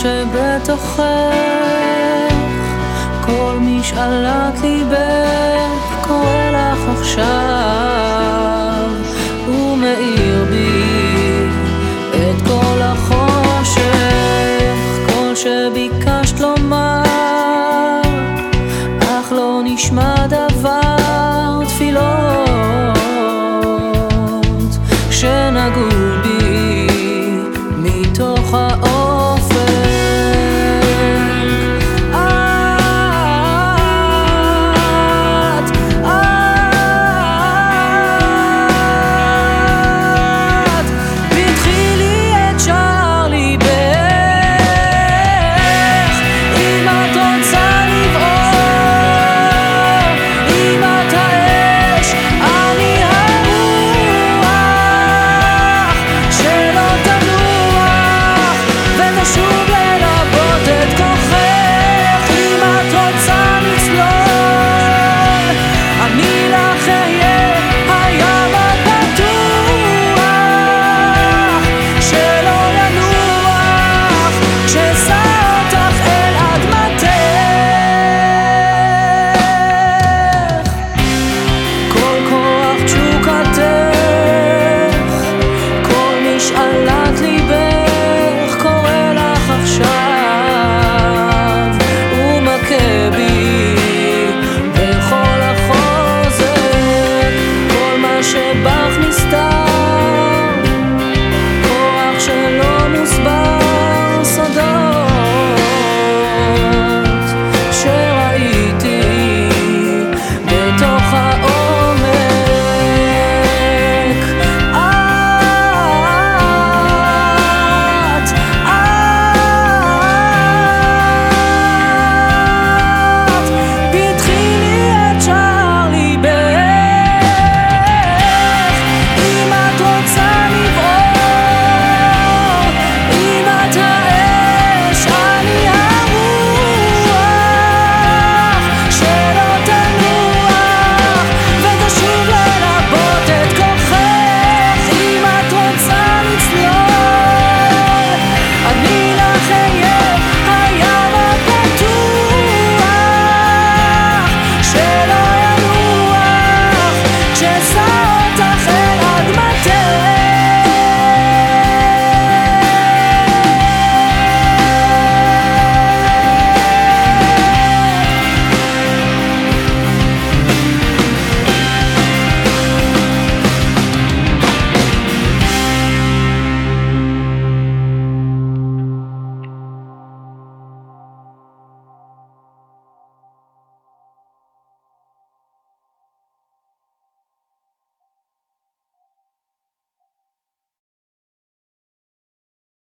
שבתוכך, כל משאלת ליבך קורא לך עכשיו ומאיר בי את כל החושך. כל שביקשת לומר אך לא נשמע דבר, תפילות שנגעו בי מתוך האופק. את פתחי לי את שער ליבך, אם את רוצה לבעור, אם את האש אני הרוח שלא תנוח ותשוב ללבות את כוחך. אם את רוצה לצלול אני לך אהיה הים הפתוח שלא ינוח כששא אותך אל אדמתך. כל כוח תשוקתך, כל משאלה